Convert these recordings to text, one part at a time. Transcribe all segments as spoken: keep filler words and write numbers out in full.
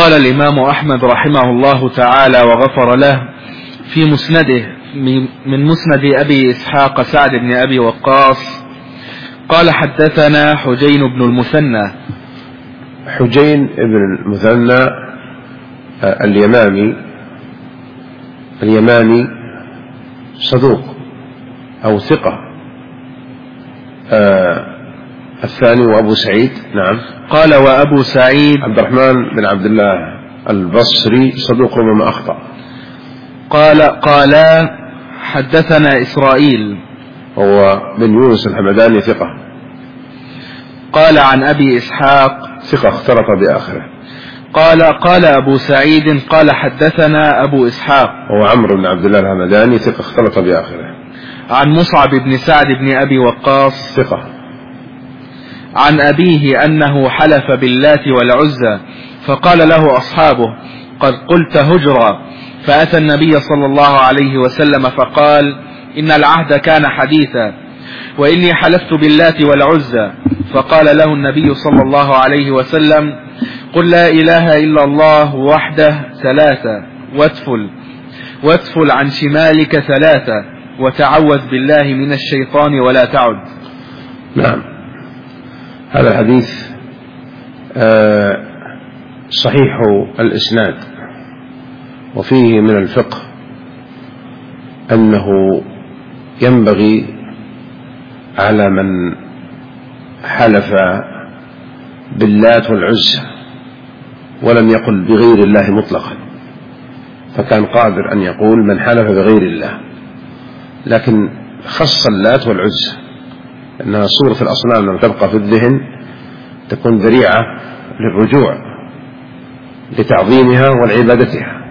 قال الإمام أحمد رحمه الله تعالى وغفر له في مسنده من مسند أبي إسحاق سعد بن أبي وقاص قال حدثنا حجين بن المثنى. حجين بن المثنى اليمامي اليمامي صدوق أو ثقة. آه الثاني وأبو سعيد. نعم. قال وأبو سعيد عبد الرحمن بن عبد الله البصري صدوق ربما أخطأ. قال قال حدثنا إسرائيل هو بن يونس الحمداني ثقة. قال عن أبي إسحاق ثقة اختلط بآخره. قال قال أبو سعيد قال حدثنا أبو إسحاق هو عمرو بن عبد الله الحمداني ثقة اختلط بآخره. عن مصعب بن سعد بن أبي وقاص ثقة. عن أبيه أنه حلف باللات والعزى فقال له أصحابه قد قلت هجرا، فأتى النبي صلى الله عليه وسلم فقال إن العهد كان حديثا وإني حلفت باللات والعزى، فقال له النبي صلى الله عليه وسلم قل لا إله إلا الله وحده ثلاثة واتفل واتفل عن شمالك ثلاثة وتعوذ بالله من الشيطان ولا تعد. نعم. هذا الحديث صحيح الإسناد، وفيه من الفقه أنه ينبغي على من حلف باللات والعزى ولم يقل بغير الله مطلقا، فكان قادر أن يقول من حلف بغير الله، لكن خص اللات والعزى أنها صورة الأصنام لما تبقى في الذهن تكون ذريعة للرجوع لتعظيمها والعبادتها،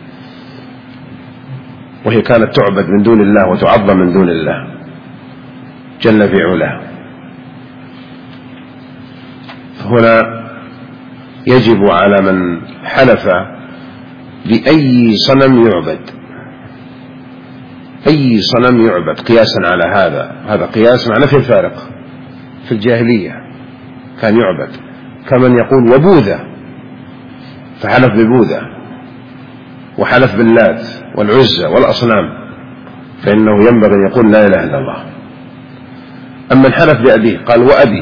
وهي كانت تعبد من دون الله وتعظم من دون الله جل في علاه. هنا يجب على من حلف بأي صنم يعبد، أي صنم يعبد قياسا على هذا، هذا قياس مع نفي الفارق. في الجاهلية كان يعبد كمن يقول وبوذا فحلف ببوذا، وحلف باللات والعزى والأصنام، فإنه ينبغي أن يقول لا إله إلا الله. أما الحلف بأبيه قال وأبي،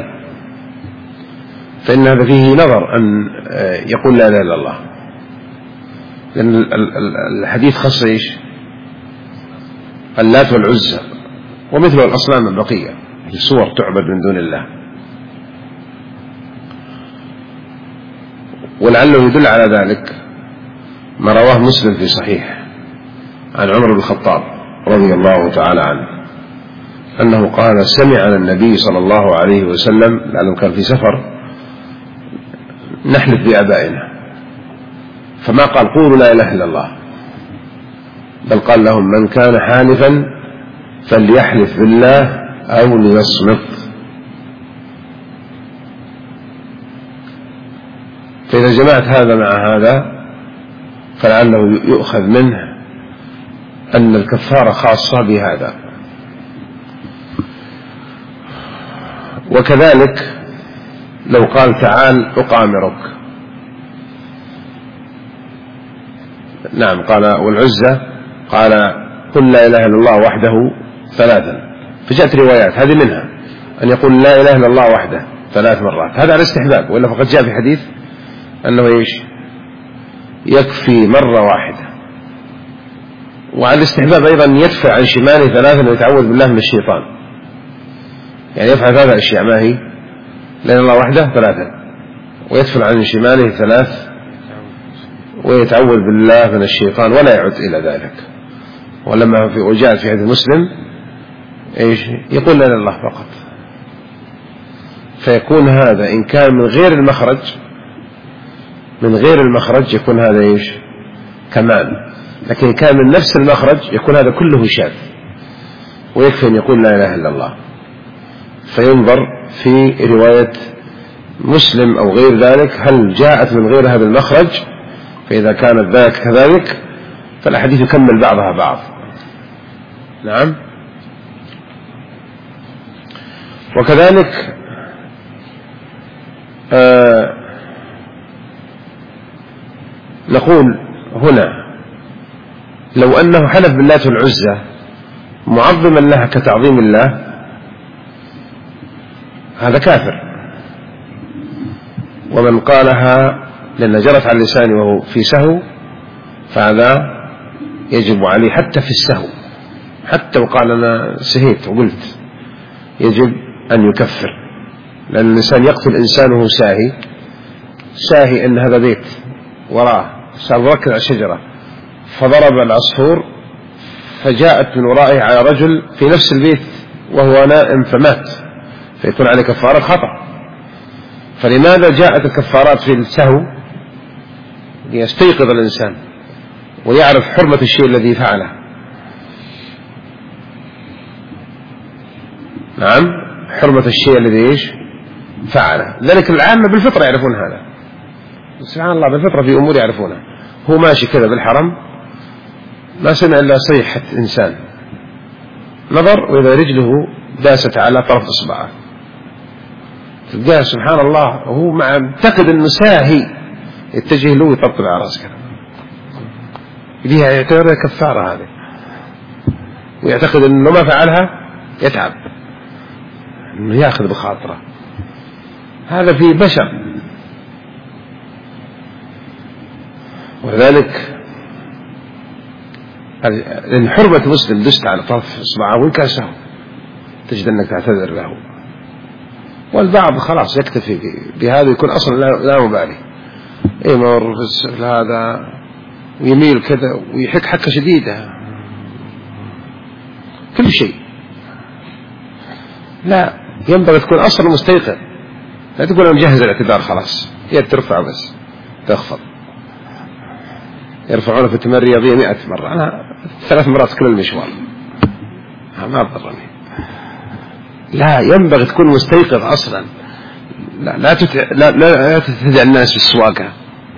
فإن هذا فيه نظر أن يقول لا إله إلا الله، لأن الحديث خص إيش؟ اللات والعزى ومثل الأصنام البقية الصور تعبد من دون الله. ولعله يدل على ذلك ما رواه مسلم في صحيح عن عمر بن الخطاب رضي الله تعالى عنه أنه قال سمع النبي صلى الله عليه وسلم، لأنه كان في سفر، نحلف بآبائنا، فما قال قولوا لا إله إلا الله، بل قال لهم من كان حالفا فليحلف بالله أو ليصمت. فإذا جمعت هذا مع هذا فلعله يؤخذ منه أن الكفارة خاصة بهذا. وكذلك لو قال تعال أقامرك، نعم قال والعزة قال قل لا إله إلا الله وحده ثلاثا، فجاءت روايات هذه منها أن يقول لا إله إلا الله وحده ثلاث مرات، هذا على استحباب، وإلا فقد جاء في حديث أنه إيش يكفي مرة واحدة. وعلى الاستحباب أيضا يدفع عن شماله ثلاثا ويتعوذ بالله من الشيطان، يعني يفعل ثلاث أشياء، ما هي لا إله إلا الله وحده ثلاثا، ويدفع عن شماله ثلاث، ويتعوذ بالله من الشيطان ولا يعد إلى ذلك. ولما في وجاء في حديث مسلم إيش يقول لا إله إلا الله فقط، فيكون هذا إن كان من غير المخرج من غير المخرج يكون هذا إيش كمال، لكن كان من نفس المخرج يكون هذا كله شاذ، ويكفي أن يقول لا إله إلا الله. فينظر في رواية مسلم أو غير ذلك هل جاءت من غير هذا المخرج، فإذا كانت ذلك كذلك فالأحاديث يكمل بعضها بعض. نعم. وكذلك آه نقول هنا لو أنه حلف باللات والعزى معظما لها كتعظيم الله هذا كافر، ومن قالها لأن جرت على لسانه وهو في سهو فهذا يجب عليه حتى في السهو، حتى وقال أنا سهيت وقلت يجب أن يكفر، لأن الإنسان يقتل إنسانه ساهي ساهي أن هذا بيت وراه صار ركض على الشجرة فضرب العصفور فجاءت من ورائه على رجل في نفس البيت وهو نائم فمات، فيكون عليه كفارة خطأ. فلماذا جاءت الكفارات في السهو؟ ليستيقظ الإنسان ويعرف حرمة الشيء الذي فعله. نعم، حرمة الشيء الذي إيش فعله. ذلك العامة بالفطرة يعرفون هذا، سبحان الله، بالفطرة في أمور يعرفونها. هو ماشي كذا بالحرم ما سمع إلا صيحة إنسان، نظر وإذا رجله داست على طرف إصبعه، تلقاه سبحان الله وهو معتقد أنه ساهي يتجه له ويطبطب على رأسه كذا، يديها يعتبرها كفارة هذه، ويعتقد أنه ما فعلها يتعب أنه يأخذ بخاطره. هذا في بشر، ولذلك إن حرمة مسلم دست على طرف إصبعه وإن كان سهو تجد أنك تعتذر له، والبعض خلاص يكتفي بهذا يكون أصلا لا مبالي، إيه مر في السفل هذا ويميل كذا ويحك حكة شديدة كل شيء. لا، ينبغي تكون أصلا مستيقظ، لا تقول أنا مجهز الاعتذار خلاص، يد ترفع بس تخفض. يرفعون في التمرين الرياضية مئة مرة، أنا ثلاث مرات كل المشوار ما ضرني. لا، ينبغي تكون مستيقظ أصلا، لا لا, تتع... لا, لا تتدع الناس بالسواقة،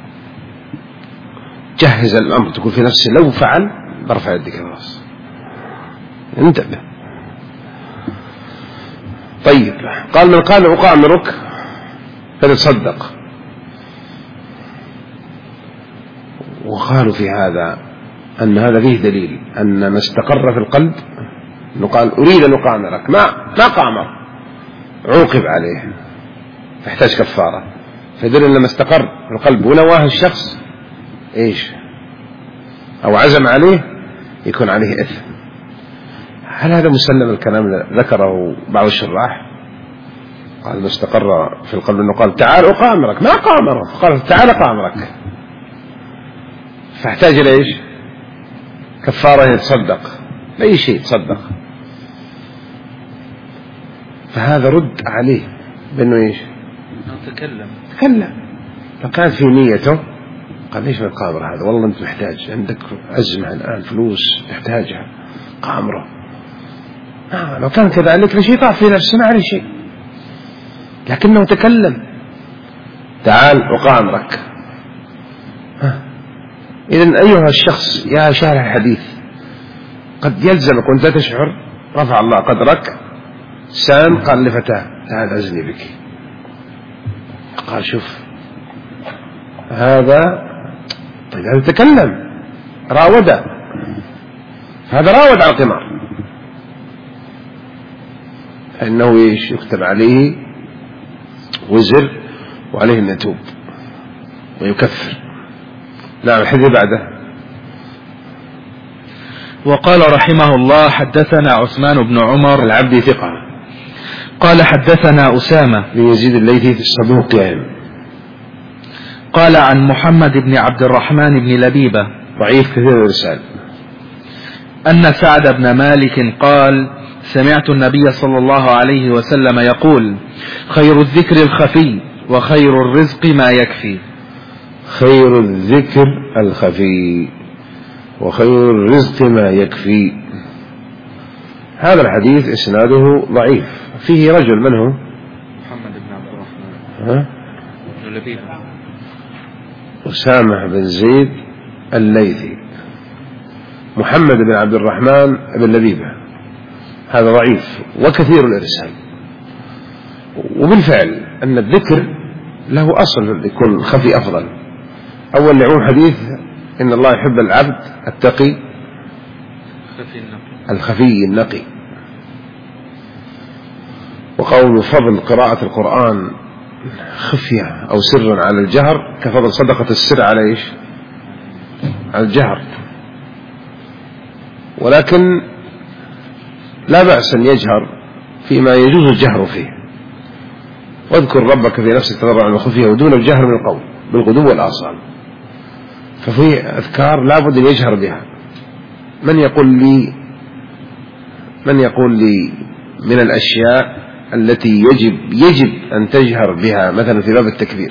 جهز الأمر، تقول في نفسي لو فعل برفع يدك خلاص، انتبه. طيب، قال من قال أقامرك فلتصدق، وقالوا في هذا أن هذا فيه دليل أن ما استقر في القلب أنه قال أريد أن أقامرك، ما ما قامر عوقب عليه فاحتاج كفارة، فدل أن ما استقر في القلب ونواه الشخص إيش أو عزم عليه يكون عليه إثم. هل هذا مسلم الكلام ذكره بعض الشراح؟ قال ما استقر في القلب أنه قال تعال أقامرك، ما قامره، قال تعال أقامرك، فاحتاج إلى إيش كفارة يتصدق أي شيء تصدق. فهذا رد عليه بأنه إيش تكلم تكلم لو كانت في نيته قال ليش ما تقامر هذا، والله أنت محتاج، عندك أزمة الآن فلوس تحتاجها، قامره. آه لو كان كذلك لشيء طاف في نفسه ما عليه شيء، لكنه تكلم تعال أقامرك. إذن أيها الشخص يا شارح الحديث قد يلزمك وأنت تشعر رفع الله قدرك، سان قال لفتاه تعال أزني بك، قال شوف هذا، طيب هذا تكلم راود، هذا راود على القمار، فإنه إيش يكتب عليه وزر وعليه أن يتوب ويكفر. نعم، الحديث بعده. وقال رحمه الله حدثنا عثمان بن عمر العبدي ثقة، قال حدثنا أسامة بن يزيد الليثي في الصدوق يعني. قال عن محمد بن عبد الرحمن بن لبيبة ضعيف كثير الرسال، أن سعد بن مالك قال سمعت النبي صلى الله عليه وسلم يقول خير الذكر الخفي وخير الرزق ما يكفي. خير الذكر الخفي وخير الرزق ما يكفي. هذا الحديث إسناده ضعيف، فيه رجل من هو؟ محمد بن عبد الرحمن بن لبيبة، أسامة بن زيد الليثي، محمد بن عبد الرحمن بن لبيبة، هذا ضعيف وكثير الإرسال. وبالفعل أن الذكر له أصل يكون خفي أفضل، أول لعموم حديث إن الله يحب العبد التقي الخفي النقي، وقول فضل قراءة القرآن خفية أو سرا على الجهر كفضل صدقة السر على إيش؟ على الجهر. ولكن لا بأس أن يجهر فيما يجوز الجهر فيه. واذكر ربك في نفسك تضرعا وخفية ودون الجهر من القول بالغدو والآصال. ففي أذكار لا بد أن يجهر بها. من يقول لي من يقول لي من الأشياء التي يجب يجب أن تجهر بها مثلا في باب التكبير؟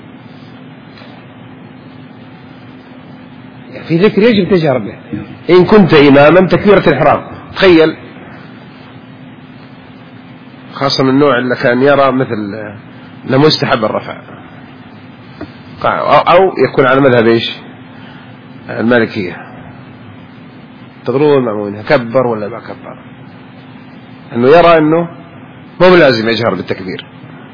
في ذكر يجب تجهر به. إن كنت إماما تكبيرة الإحرام، تخيل خاصة من النوع اللي كان يرى مثل لمستحب الرفع، أو يكون على مذهب إيش؟ المالكية، تدرون المأمون كبر ولا ما كبر، أنه يرى أنه مو لازم يجهر بالتكبير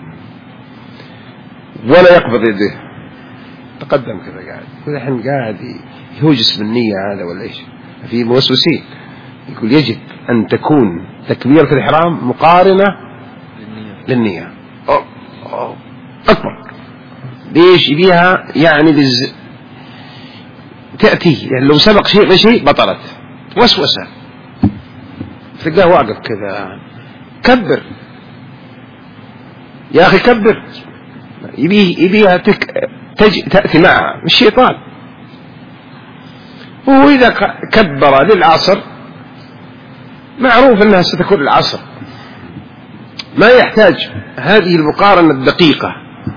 ولا يقبض يده. تقدم كذا قاعد كل الحين قاعد يهوجس بالنية هذا ولا إيش؟ في موسوسين يقول يجب أن تكون تكبيرة الإحرام مقارنة للنية. أوه. أوه. أكبر ليش بيها يعني بز... تأتي يعني لو سبق شيء بشيء بطلت وسوسة، تلقاه واقف كذا كبر يا أخي كبر، يبيه يبيها تك... تج... تأتي معها الشيطان. وإذا كبر للعصر معروف أنها ستكون العصر، ما يحتاج هذه المقارنة الدقيقة.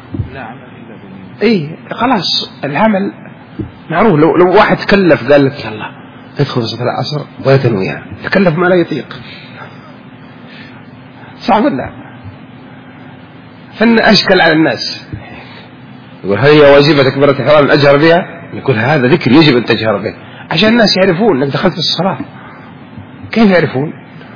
اي خلاص العمل معروف. لو لو واحد تكلف قال لك يلا ادخل صلاة العصر ويتنويها، تكلف ما لا يطيق، صعب ولا؟ فن أشكل على الناس، يقول هل هي واجبة تكبيرة الإحرام أجهر بها؟ يقول هذا ذكر يجب أن تجهر به عشان الناس يعرفون أنك دخلت في الصلاة. كيف يعرفون؟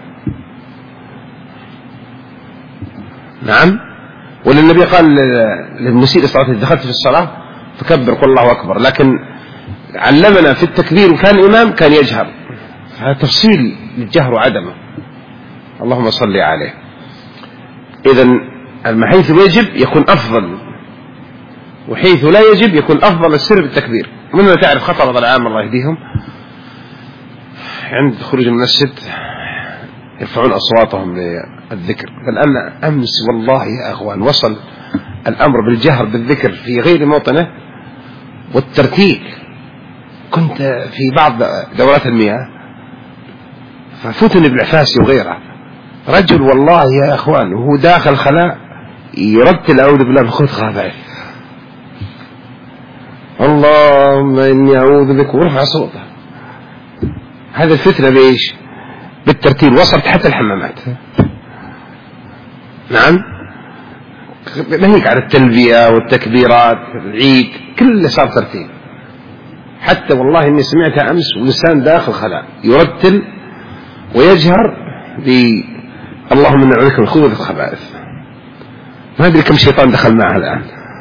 نعم. وللنبي قال للمسيء الصلاة إذا دخلت في الصلاة فكبر قل الله أكبر، لكن علمنا في التكبير وكان إمام كان يجهر. هذا تفصيل للجهر وعدمه. اللهم صل عليه. إذن حيث يجب يكون أفضل، وحيث لا يجب يكون أفضل السر بالتكبير. ومن تعرف خطر هذا العام الله يهديهم عند خروج المسجد يرفعون أصواتهم للذكر. فالآن أمس والله يا أخوان وصل الأمر بالجهر بالذكر في غير موطنه والترتيل. كنت في بعض دورات المياه ففتني بالعفاسي وغيره، رجل والله يا أخوان وهو داخل خلاء يرتل أعوذ بالله من خذ خافعه اللهم إني أعوذ بك ورفع صوته. هذا الفتنة بإيش؟ بالترتيل. وصلت حتى الحمامات. نعم. نهيك على التلبية والتكبيرات العيد كله صار ترتيل. حتى والله إني سمعتها أمس ولسان داخل خلاء يرتل ويجهر اللهم إني أعوذ بك من خبث الخبائث. ما أدري كم شيطان دخل معها الآن.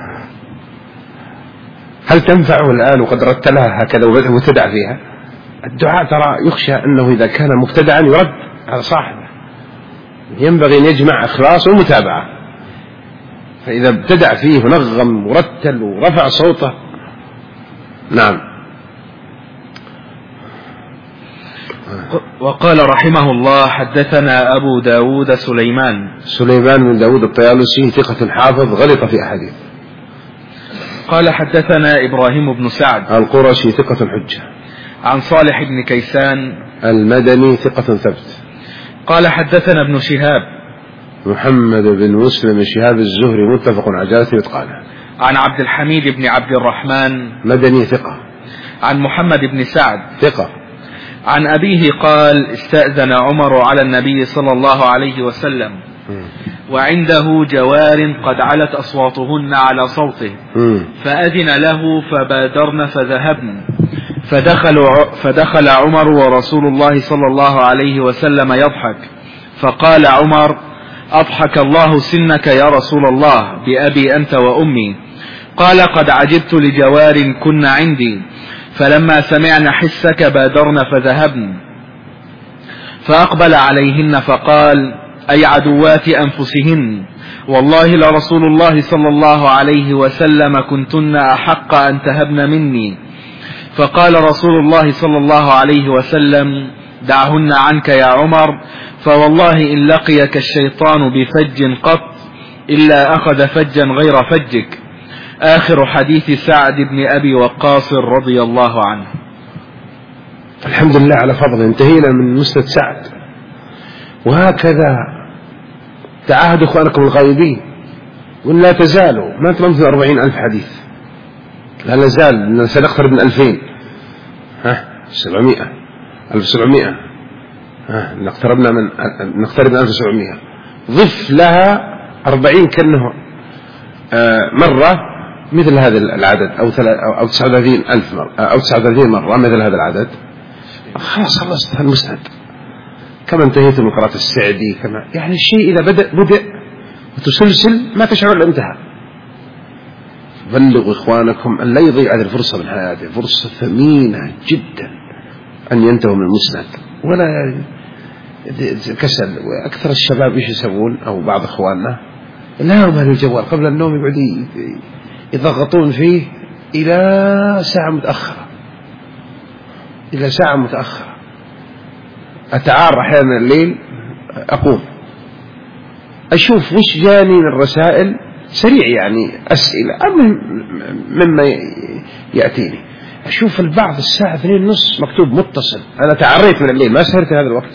هل تنفعه الآن وقد رتلها هكذا وابتدع فيها؟ الدعاء ترى يخشى أنه إذا كان مبتدعا يرد على صاحبه. ينبغي أن يجمع إخلاص ومتابعة. فإذا ابتدع فيه ونغم ورتل ورفع صوته. نعم. وقال رحمه الله حدثنا أبو داود سليمان سليمان من داود الطيالسي ثقة حافظ غلط في أحاديث. قال حدثنا إبراهيم بن سعد القرشي ثقة حجة عن صالح بن كيسان المدني ثقة ثبت. قال حدثنا ابن شهاب محمد بن مسلم شهاب الزهري متفق على عدالته وإتقانه عن عبد الحميد بن عبد الرحمن مدني ثقة عن محمد بن سعد ثقة عن أبيه قال استأذن عمر على النبي صلى الله عليه وسلم وعنده جوار قد علت أصواتهن على صوته فأذن له فبادرن فذهبن فدخل, فدخل عمر ورسول الله صلى الله عليه وسلم يضحك فقال عمر أضحك الله سنك يا رسول الله بأبي أنت وأمي. قال قد عجبت لجوار كن عندي فلما سمعن حسك بادرن فذهبن فأقبل عليهن فقال أي عدوات أنفسهن والله لرسول الله صلى الله عليه وسلم كنتن أحق أن تهبن مني. فقال رسول الله صلى الله عليه وسلم دعهن عنك يا عمر فوالله إن لقيك الشيطان بفج قط إلا أخذ فجا غير فجك. آخر حديث سعد بن أبي وقاص رضي الله عنه. الحمد لله على فضل. انتهينا من مسند سعد. وهكذا تعاهد إخوانكم الغائبين وإن لا تزالوا ما تمثل أربعين ألف حديث، لا نزال سنقترب من ألفين، ها سبعمائة ألف سبعمائة، ها نقتربنا من نقترب من ألف سبعمائة، ضف لها أربعين كأنه آه مرة مثل هذا العدد أو أو تسعة وثلاثين ألف مرة أو تسعة وثلاثين مرة مثل هذا العدد. خلاص خلصت المسند. كما انتهيت من قراءة السعدي كما يعني الشيء إذا بدأ بدأ وتسلسل ما تشعر إلا انتهى. بلغوا إخوانكم أن لا يضيع هذه الفرصة من حياته، فرصة ثمينة جدا أن ينتهوا من المسند ولا كسل. وأكثر الشباب إيش يسوون أو بعض إخواننا لا يرمى الجوال قبل النوم يقعد يضغطون فيه إلى ساعة متأخرة إلى ساعة متأخرة. أتعار أحيانا الليل أقوم أشوف وش جاني من الرسائل سريع يعني أسئلة مما يأتيني، أشوف البعض الساعة اثنين ونص مكتوب متصل. أنا تعريت من الليل ما سهرت هذا الوقت.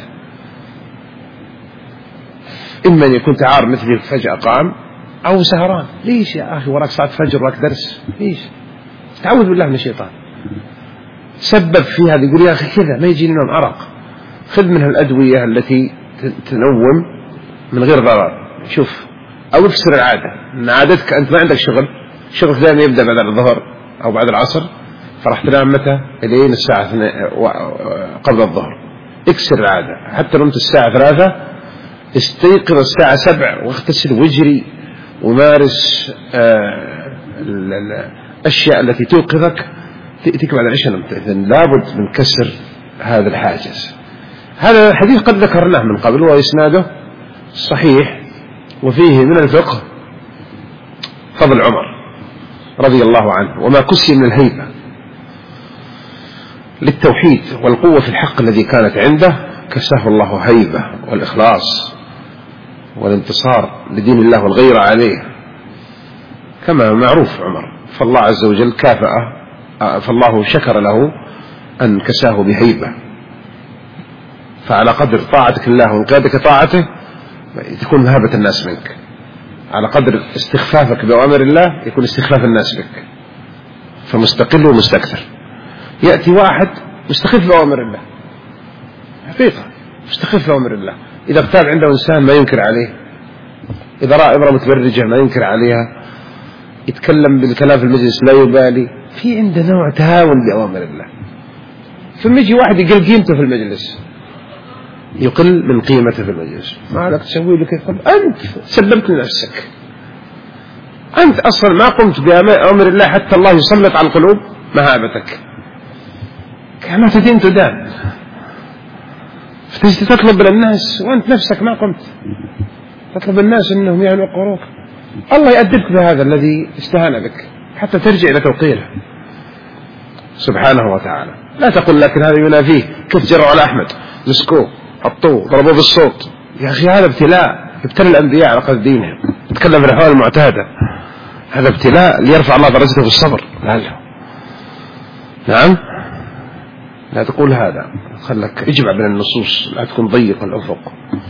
إما أن يكون تعار مثلي فجأة قام أو سهران. ليش يا أخي وراك صلاة فجر وراك درس؟ ليش؟ تعوذ بالله من الشيطان. سبب في هذا يقول يا أخي كذا ما يجيني نوم عرق، خذ منها الأدوية التي تنوم من غير ضرر. شوف أو اكسر العادة إن عادتك أنت ما عندك شغل، شغلك دائما يبدأ بعد الظهر أو بعد العصر، فرح تنام متى؟ إلين الساعة قبل الظهر. اكسر العادة. حتى نمت الساعة ثلاثة استيقظ الساعة سبع واغتسل واجري ومارس آه الأشياء التي توقظك تأتيك بعد العشاء نمت. إذن لابد من كسر هذا الحاجز. هذا الحديث قد ذكرناه من قبل وإسناده صحيح، وفيه من الفقه فضل عمر رضي الله عنه وما كسي من الهيبة للتوحيد والقوة في الحق الذي كانت عنده، كساه الله هيبة والإخلاص والانتصار لدين الله والغيرة عليه كما معروف عمر. فالله عز وجل كافأه، فالله شكر له أن كساه بهيبة. فعلى قدر طاعتك الله وانقيادك طاعته تكون مهابة الناس منك، على قدر استخفافك بأوامر الله يكون استخفاف الناس بك. فمستقل ومستكثر. يأتي واحد مستخف بأوامر الله حقيقة، مستخف بأوامر الله. إذا اغتاب عنده إنسان ما ينكر عليه، إذا رأى امرأة متبرجة ما ينكر عليها، يتكلم بالكلام في المجلس لا يبالي. في عنده نوع تهاون بأوامر الله. ثم يجي واحد يقل قيمته في المجلس، يقل من قيمته في المجلس. ما لك تسوي له كيف؟ أنت سببت لنفسك. أنت أصلا ما قمت بأمر الله حتى الله يسلط على القلوب مهابتك. كما تدين تدان. فتجي تطلب للناس وأنت نفسك ما قمت. تطلب الناس أنهم يعني يقروك. الله يأدبك بهذا الذي استهان بك حتى ترجع إلى توقيره سبحانه وتعالى. لا تقول لكن هذا ينافيه، كيف جروا على أحمد مسكوه حطوه ضربوه بالصوت. يا أخي هذا ابتلاء، ابتلى الأنبياء على قدر دينهم. تتكلم في الأحوال المعتادة، هذا ابتلاء ليرفع الله درجته بالصبر. لا نعم لا تقول هذا، خلك اجمع بين النصوص، لا تكون ضيق الأفق.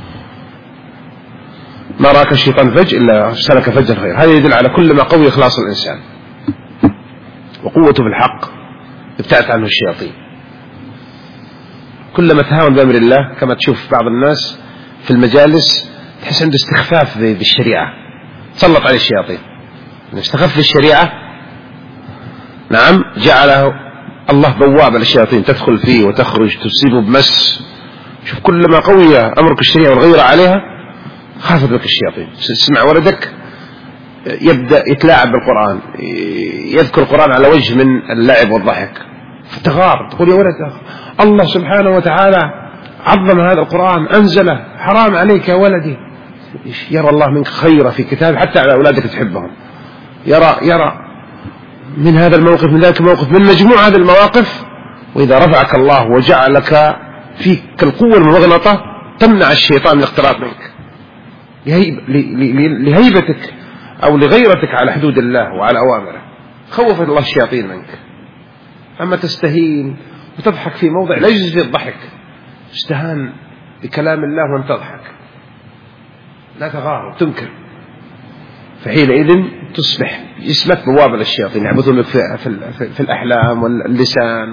ما راك الشيطان فج إلا سلك فجا خير. هذا يدل على كل ما قوي إخلاص الإنسان وقوته في الحق ابتعت عنه الشياطين. كلما تهاون بأمر الله كما تشوف بعض الناس في المجالس تحس عنده استخفاف بالشريعة، تسلط عليه الشياطين. استخف بالشريعة نعم جعله الله بوابة للشياطين تدخل فيه وتخرج تصيبه بمس. شوف كلما قوية أمرك الشريعة والغيرة عليها خافت لك الشياطين. تسمع ولدك يبدأ يتلاعب بالقرآن، يذكر القرآن على وجه من اللعب والضحك، فتغار تقول يا ولد الله سبحانه وتعالى عظم هذا القرآن أنزله، حرام عليك يا ولدي. يرى الله منك خير في كتاب حتى على أولادك تحبهم، يرى يرى من هذا الموقف من ذاك الموقف من مجموع هذه المواقف. وإذا رفعك الله وجعلك فيك القوة المغنطة تمنع الشيطان من الاقتراب منك لهيبتك أو لغيرتك على حدود الله وعلى أوامره. خوف الله الشياطين منك. أما تستهين وتضحك في موضع لا يجوز فيه الضحك، استهان بكلام الله وأن تضحك، لا تغار وتنكر، فحينئذ تصبح اسمك بوابة للشياطين يعبثون في, في, في الأحلام واللسان.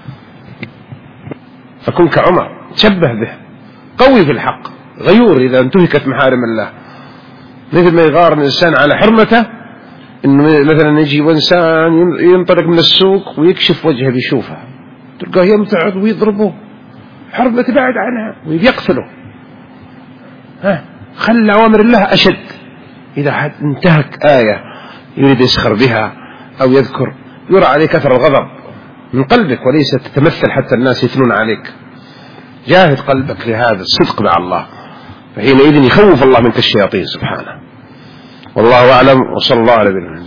فكن كعمر، تشبه به، قوي في الحق، غيور إذا انتهكت محارم الله، مثل ما يغار الإنسان على حرمته، إنه مثلا يجي إنسان ينطلق من السوق ويكشف وجهه بيشوفها، تلقاه يمتعض ويضربه، حرمة تبعد عنها ويقتله. ها خلى أوامر الله أشد. إذا حد انتهك آية يريد يسخر بها أو يذكر، يرى عليك أثر الغضب من قلبك وليس تتمثل حتى الناس يثنون عليك. جاهد قلبك لهذا الصدق مع الله، فحينئذ يخوف الله منك الشياطين سبحانه. والله أعلم، وصلى الله على نبينا.